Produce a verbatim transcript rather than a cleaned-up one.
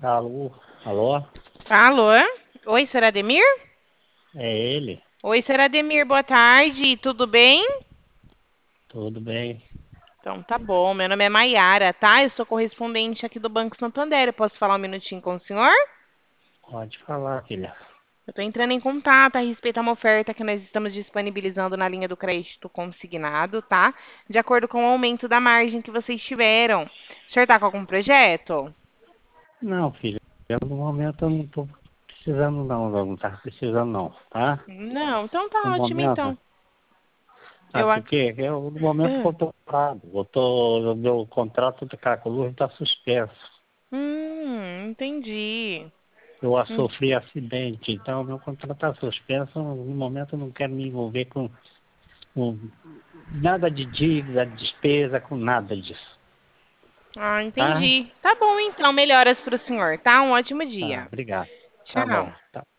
Alô? Alô? Alô? Oi, senhor Ademir? É ele? Oi, senhor Ademir, boa tarde, tudo bem? Tudo bem? Então tá bom, meu nome é Maiara, tá? Eu sou correspondente aqui do Banco Santander. Eu posso falar um minutinho com o senhor? Pode falar, filha. Eu tô entrando em contato a respeito a uma oferta que nós estamos disponibilizando na linha do crédito consignado, tá? De acordo com o aumento da margem que vocês tiveram. O senhor tá com algum projeto? Não, filha, eu, no momento eu não tô precisando não, eu não tá precisando não, tá? Não, então No tá ótimo momento, então. Eu, sabe por ac- quê? Eu, no momento que ah, eu tô parado, eu tô, o meu contrato de Cracoluz está suspenso. hum, entendi. Eu sofri acidente, então meu contrato está suspenso, no momento eu não quero me envolver com, com nada de dívida, despesa, com nada disso, Ah, tá? entendi. Tá bom, então. Melhoras para o senhor, tá? Um ótimo Tá, dia. obrigado. Tá bom. Tchau. Tá.